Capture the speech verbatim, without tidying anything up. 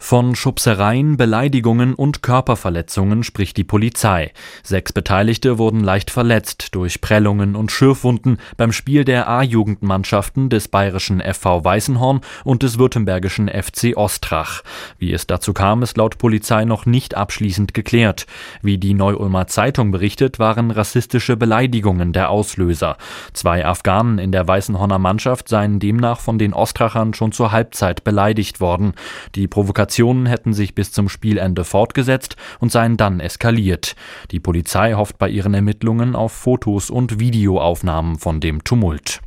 Von Schubsereien, Beleidigungen und Körperverletzungen spricht die Polizei. Sechs Beteiligte wurden leicht verletzt durch Prellungen und Schürfwunden beim Spiel der A-Jugendmannschaften des bayerischen F V Weißenhorn und des württembergischen F C Ostrach. Wie es dazu kam, ist laut Polizei noch nicht abschließend geklärt. Wie die Neu-Ulmer Zeitung berichtet, waren rassistische Beleidigungen der Auslöser. Zwei Afghanen in der Weißenhorner Mannschaft seien demnach von den Ostrachern schon zur Halbzeit beleidigt worden. Die Provokationen hätten sich bis zum Spielende fortgesetzt und seien dann eskaliert. Die Polizei hofft bei ihren Ermittlungen auf Fotos und Videoaufnahmen von dem Tumult.